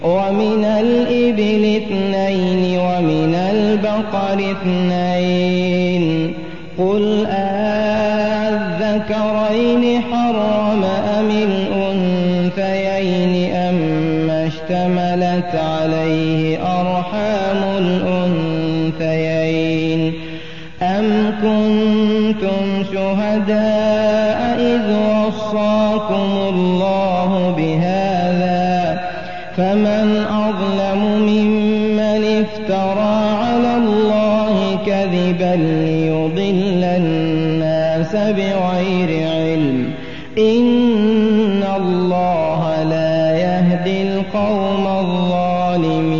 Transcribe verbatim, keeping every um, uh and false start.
ومن الإبل اثنين ومن البقر اثنين قل أذكرين حرم أم الأنثيين أما اشتملت عليه أرحام الأنثيين أم كنتم شهداء إذ وصاكم الله بهذا فمن أظلم ممن افترى على الله كذبا ليضل الناس بغير علم إن الله لا يهدي القوم الظالمين.